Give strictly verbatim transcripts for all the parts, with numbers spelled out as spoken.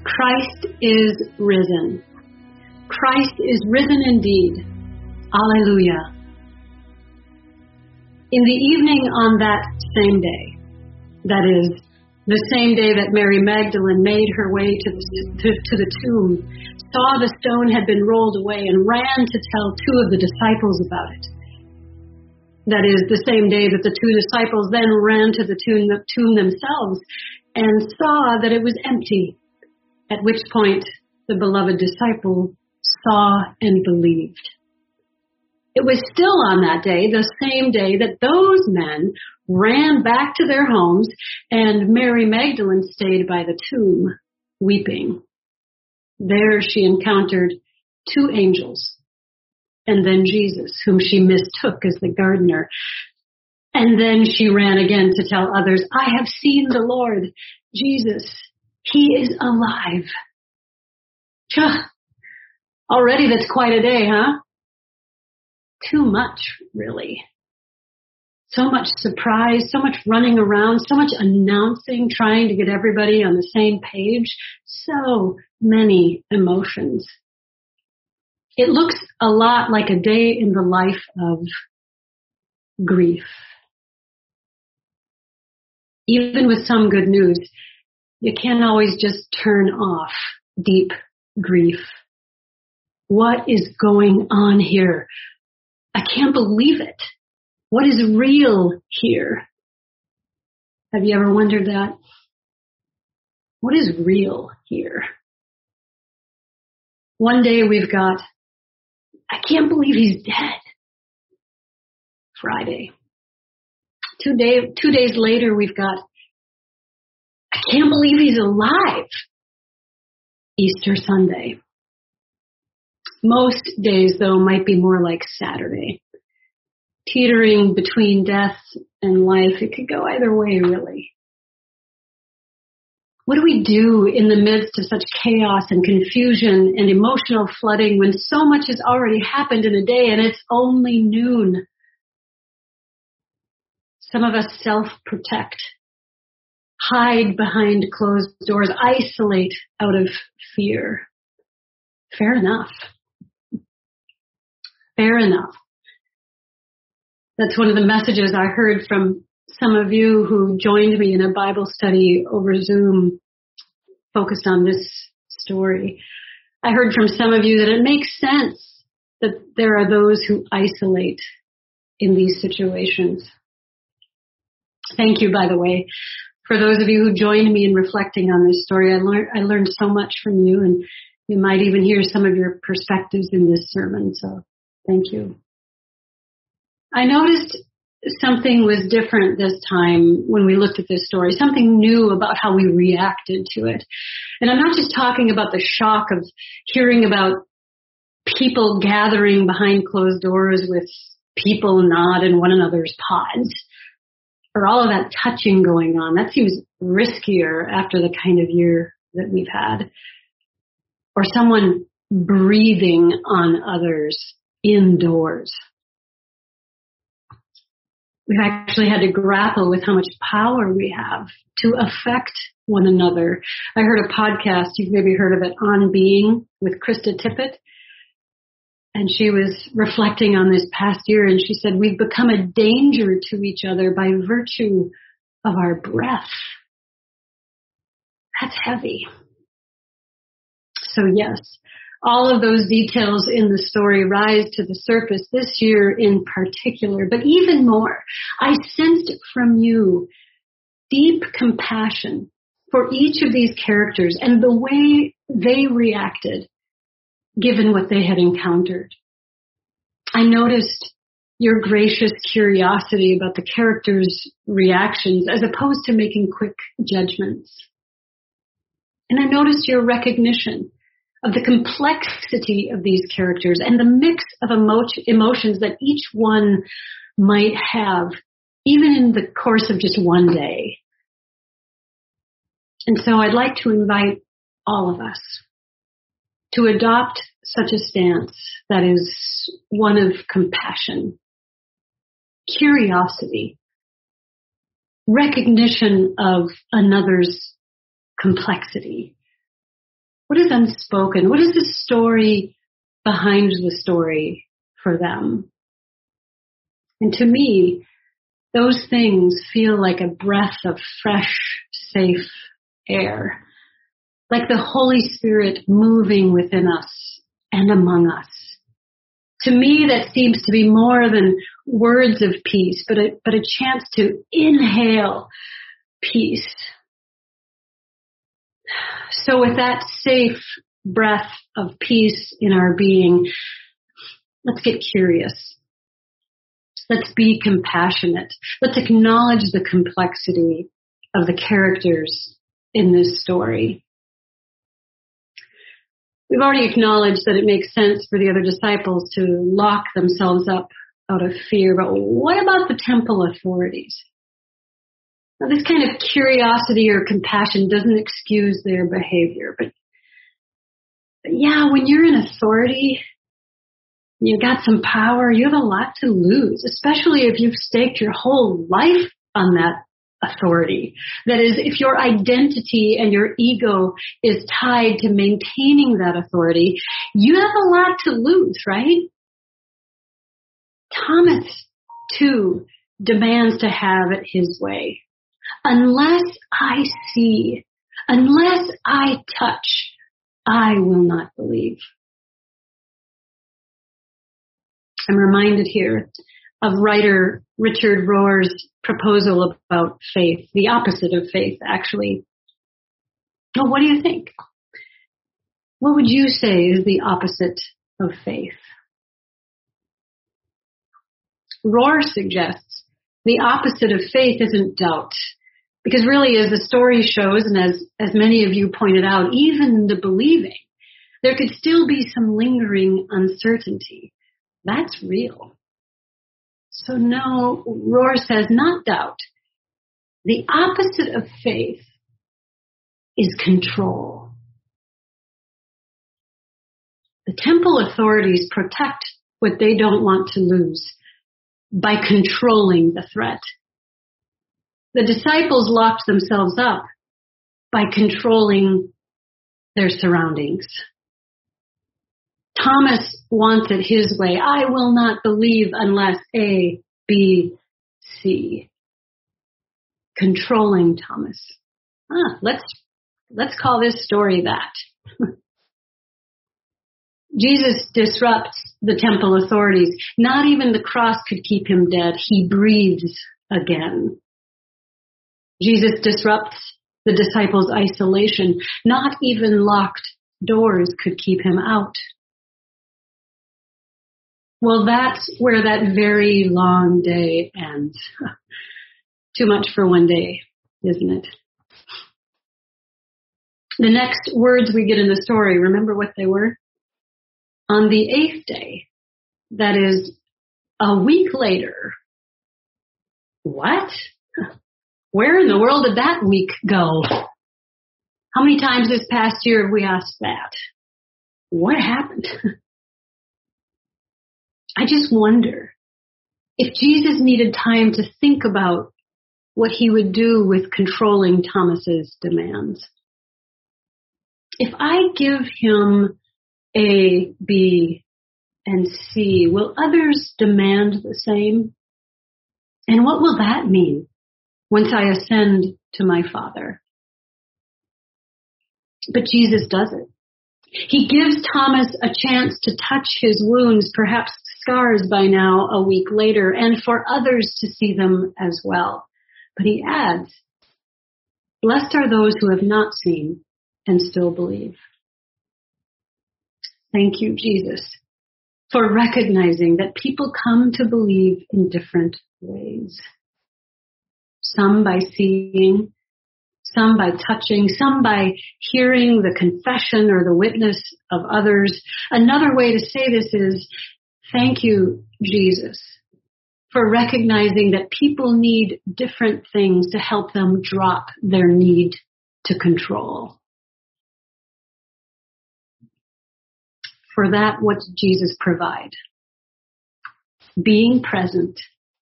Christ is risen. Christ is risen indeed. Alleluia. In the evening on that same day, that is, the same day that Mary Magdalene made her way to the, to, to the tomb, saw the stone had been rolled away, and ran to tell two of the disciples about it. That is, the same day that the two disciples then ran to the tomb, the tomb themselves and saw that it was empty, at which point the beloved disciple saw and believed. It was still on that day, the same day, that those men ran back to their homes, and Mary Magdalene stayed by the tomb, weeping. There she encountered two angels, and then Jesus, whom she mistook as the gardener. And then she ran again to tell others, I have seen the Lord, Jesus. He is alive. Phew. Already that's quite a day, huh? Too much, really. So much surprise, so much running around, so much announcing, trying to get everybody on the same page. So many emotions. It looks a lot like a day in the life of grief. Even with some good news, you can't always just turn off deep grief. What is going on here? I can't believe it. What is real here? Have you ever wondered that? What is real here? One day we've got, I can't believe he's dead. Friday. Two day, two days later we've got, I can't believe he's alive. Easter Sunday. Most days, though, might be more like Saturday. Teetering between death and life. It could go either way, really. What do we do in the midst of such chaos and confusion and emotional flooding when so much has already happened in a day and it's only noon? Some of us self-protect, hide behind closed doors, isolate out of fear. Fair enough. Fair enough. That's one of the messages I heard from some of you who joined me in a Bible study over Zoom focused on this story. I heard from some of you that it makes sense that there are those who isolate in these situations. Thank you, by the way, for those of you who joined me in reflecting on this story. I learned I learned so much from you, and you might even hear some of your perspectives in this sermon, so thank you. I noticed something was different this time when we looked at this story, something new about how we reacted to it. And I'm not just talking about the shock of hearing about people gathering behind closed doors with people not in one another's pods, or all of that touching going on. That seems riskier after the kind of year that we've had. Or someone breathing on others indoors. We've actually had to grapple with how much power we have to affect one another. I heard a podcast, you've maybe heard of it, On Being with Krista Tippett. And she was reflecting on this past year, and she said, we've become a danger to each other by virtue of our breath. That's heavy. So yes, all of those details in the story rise to the surface this year in particular, but even more, I sensed from you deep compassion for each of these characters and the way they reacted given what they had encountered. I noticed your gracious curiosity about the characters' reactions as opposed to making quick judgments. And I noticed your recognition of the complexity of these characters and the mix of emo- emotions that each one might have, even in the course of just one day. And so I'd like to invite all of us to adopt such a stance that is one of compassion, curiosity, recognition of another's complexity, What is unspoken? What is the story behind the story for them? And to me, those things feel like a breath of fresh, safe air, like the Holy Spirit moving within us and among us. To me, that seems to be more than words of peace, but a, but a chance to inhale peace. So with that safe breath of peace in our being, let's get curious. Let's be compassionate. Let's acknowledge the complexity of the characters in this story. We've already acknowledged that it makes sense for the other disciples to lock themselves up out of fear, but what about the temple authorities? Now, this kind of curiosity or compassion doesn't excuse their behavior, but, but yeah, when you're in authority, you've got some power, you have a lot to lose, especially if you've staked your whole life on that authority. That is, if your identity and your ego is tied to maintaining that authority, you have a lot to lose, right? Thomas, too, demands to have it his way. Unless I see, unless I touch, I will not believe. I'm reminded here of writer Richard Rohr's proposal about faith, the opposite of faith, actually. Well, what do you think? What would you say is the opposite of faith? Rohr suggests the opposite of faith isn't doubt. Because really, as the story shows, and as, as many of you pointed out, even the believing, there could still be some lingering uncertainty. That's real. So no, Rohr says, not doubt. The opposite of faith is control. The temple authorities protect what they don't want to lose by controlling the threat. The disciples locked themselves up by controlling their surroundings. Thomas wants it his way. I will not believe unless A, B, C. Controlling Thomas. Ah, let's, let's call this story that. Jesus disrupts the temple authorities. Not even the cross could keep him dead. He breathes again. Jesus disrupts the disciples' isolation. Not even locked doors could keep him out. Well, that's where that very long day ends. Too much for one day, isn't it? The next words we get in the story, remember what they were? On the eighth day, that is a week later. What? Where in the world did that week go? How many times this past year have we asked that? What happened? I just wonder if Jesus needed time to think about what he would do with controlling Thomas's demands. If I give him A, B, and C, will others demand the same? And what will that mean once I ascend to my Father? But Jesus does it. He gives Thomas a chance to touch his wounds, perhaps scars by now a week later, and for others to see them as well. But he adds, blessed are those who have not seen and still believe. Thank you, Jesus, for recognizing that people come to believe in different ways. Some by seeing, some by touching, some by hearing the confession or the witness of others. Another way to say this is, thank you, Jesus, for recognizing that people need different things to help them drop their need to control. For that, what did Jesus provide? Being present.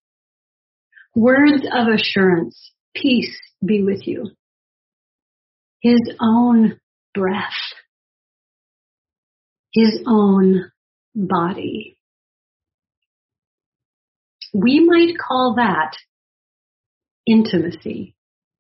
Words of assurance. Peace be with you. His own breath. his own body. We might call that intimacy.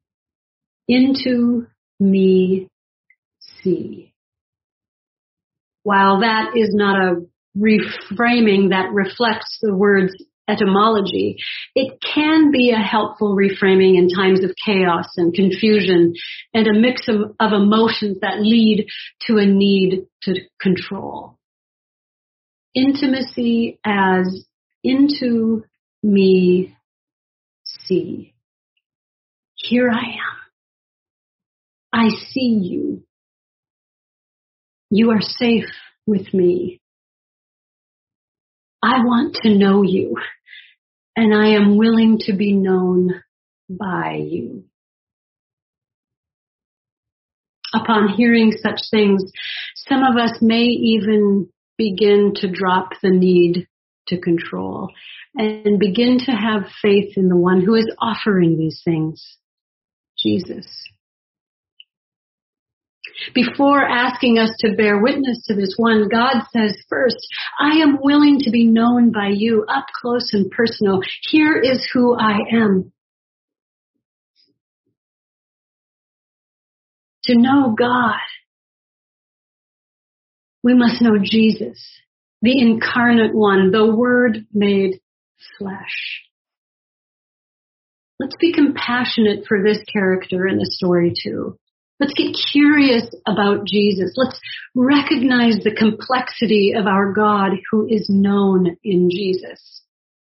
Into me see. While that is not a reframing that reflects the word's etymology, it can be a helpful reframing in times of chaos and confusion and a mix of, of emotions that lead to a need to control. Intimacy as into me see. Here I am. I see you. You are safe with me. I want to know you, and I am willing to be known by you. Upon hearing such things, some of us may even begin to drop the need to control and begin to have faith in the one who is offering these things, Jesus. Before asking us to bear witness to this one, God says first, I am willing to be known by you up close and personal. Here is who I am. To know God, we must know Jesus, the incarnate one, the Word made flesh. Let's be compassionate for this character in the story too. Let's get curious about Jesus. Let's recognize the complexity of our God who is known in Jesus.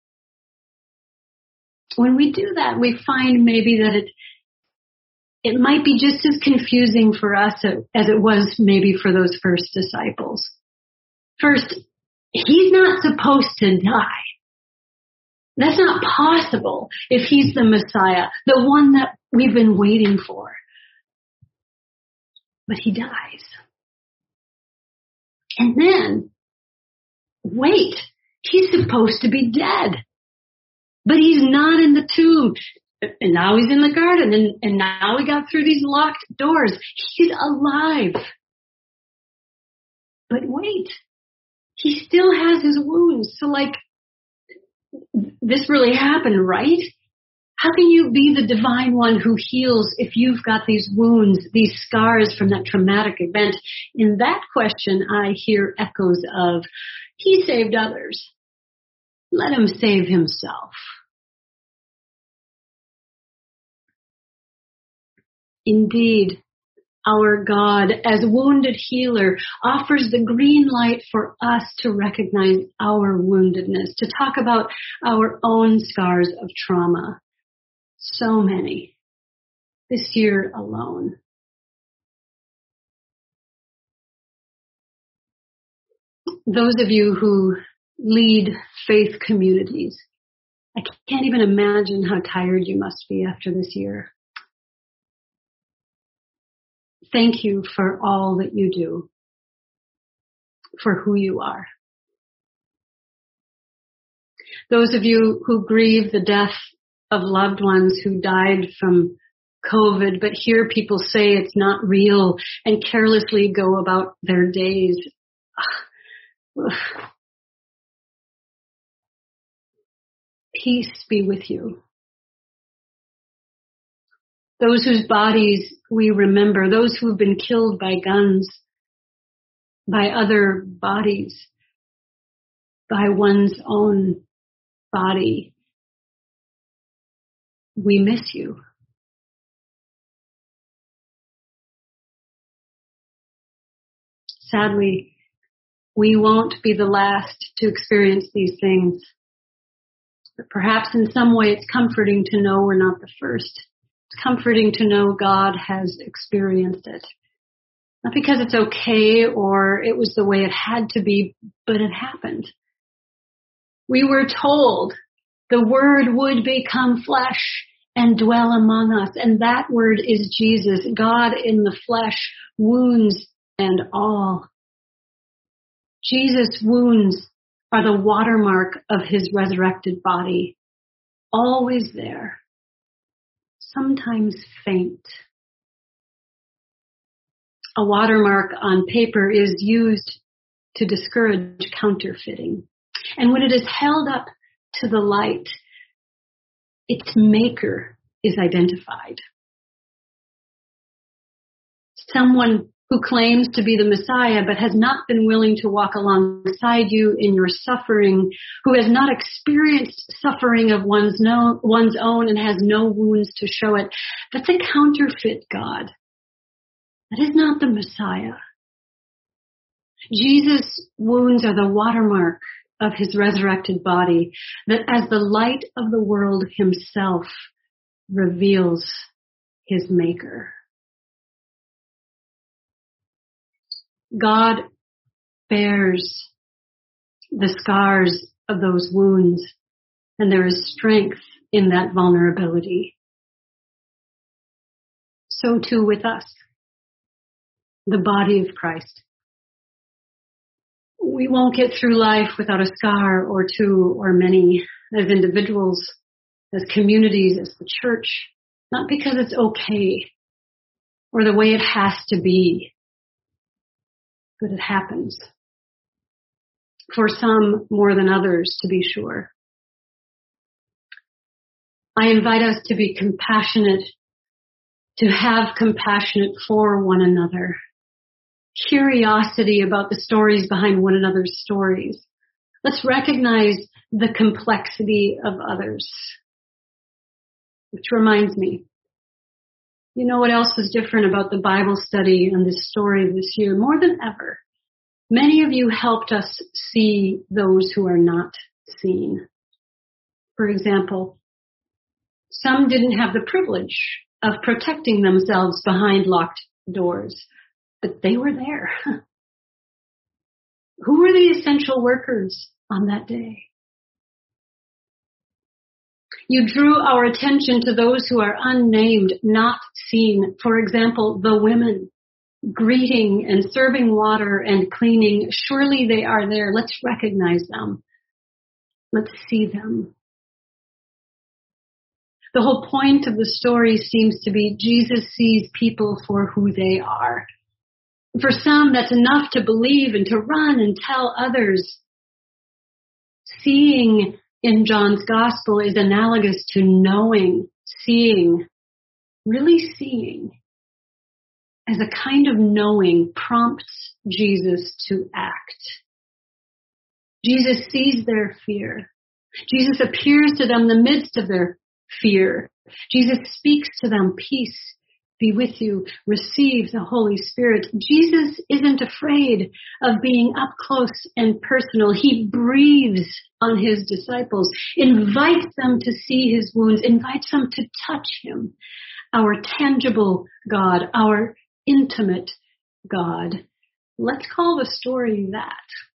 When we do that, we find maybe that it it might be just as confusing for us as it was maybe for those first disciples. First, he's not supposed to die. That's not possible if he's the Messiah, the one that we've been waiting for. But he dies. And then, wait, he's supposed to be dead. But he's not in the tomb. And now he's in the garden. And, and now we got through these locked doors. He's alive. But wait, he still has his wounds. So like, this really happened, right? How can you be the divine one who heals if you've got these wounds, these scars from that traumatic event? In that question, I hear echoes of, he saved others. Let him save himself. Indeed, our God, as wounded healer, offers the green light for us to recognize our woundedness, to talk about our own scars of trauma. So many this year alone. Those of you who lead faith communities, I can't even imagine how tired you must be after this year. Thank you for all that you do, for who you are. Those of you who grieve the death of loved ones who died from COVID, but hear people say it's not real and carelessly go about their days. Peace be with you. Those whose bodies we remember, those who have been killed by guns, by other bodies, by one's own body. We miss you. Sadly, we won't be the last to experience these things. But perhaps in some way it's comforting to know we're not the first. It's comforting to know God has experienced it. Not because it's okay or it was the way it had to be, but it happened. We were told the Word would become flesh and dwell among us. And that Word is Jesus, God in the flesh, wounds and all. Jesus' wounds are the watermark of his resurrected body, always there, sometimes faint. A watermark on paper is used to discourage counterfeiting. And when it is held up to the light, its maker is identified. Someone who claims to be the Messiah but has not been willing to walk alongside you in your suffering, who has not experienced suffering of one's, no, one's own and has no wounds to show it, that's a counterfeit God. That is not the Messiah. Jesus' wounds are the watermark of his resurrected body that as the light of the world himself reveals his maker. God bears the scars of those wounds, and there is strength in that vulnerability. So too with us, the body of Christ. We won't get through life without a scar or two or many as individuals, as communities, as the church, not because it's okay or the way it has to be, but it happens. For some more than others, to be sure. I invite us to be compassionate, to have compassionate for one another. Curiosity about the stories behind one another's stories. Let's recognize the complexity of others. Which reminds me, you know what else is different about the Bible study and this story this year? More than ever, many of you helped us see those who are not seen. For example, some didn't have the privilege of protecting themselves behind locked doors. But they were there. Who were the essential workers on that day? You drew our attention to those who are unnamed, not seen. For example, the women greeting and serving water and cleaning. Surely they are there. Let's recognize them. Let's see them. The whole point of the story seems to be Jesus sees people for who they are. For some, that's enough to believe and to run and tell others. Seeing in John's gospel is analogous to knowing, seeing, really seeing. As a kind of knowing prompts Jesus to act. Jesus sees their fear. Jesus appears to them in the midst of their fear. Jesus speaks to them, peace be with you, receive the Holy Spirit. Jesus isn't afraid of being up close and personal. He breathes on his disciples, invites them to see his wounds, invites them to touch him. Our tangible God, our intimate God. Let's call the story that.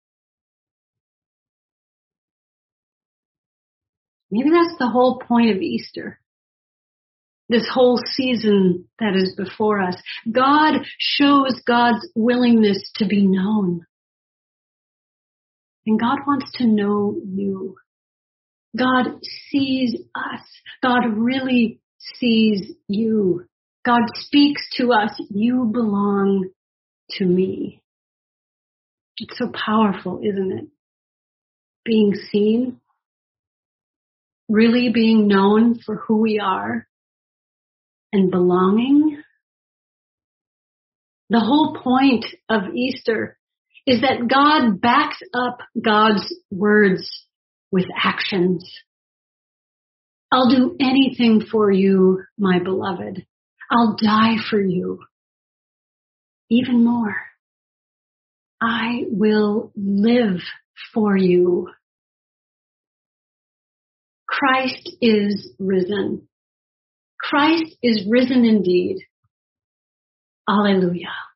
Maybe that's the whole point of Easter. This whole season that is before us. God shows God's willingness to be known. And God wants to know you. God sees us. God really sees you. God speaks to us. You belong to me. It's so powerful, isn't it? Being seen. Really being known for who we are. And belonging. The whole point of Easter is that God backs up God's words with actions. I'll do anything for you, my beloved. I'll die for you. Even more. I will live for you. Christ is risen. Christ is risen indeed. Alleluia.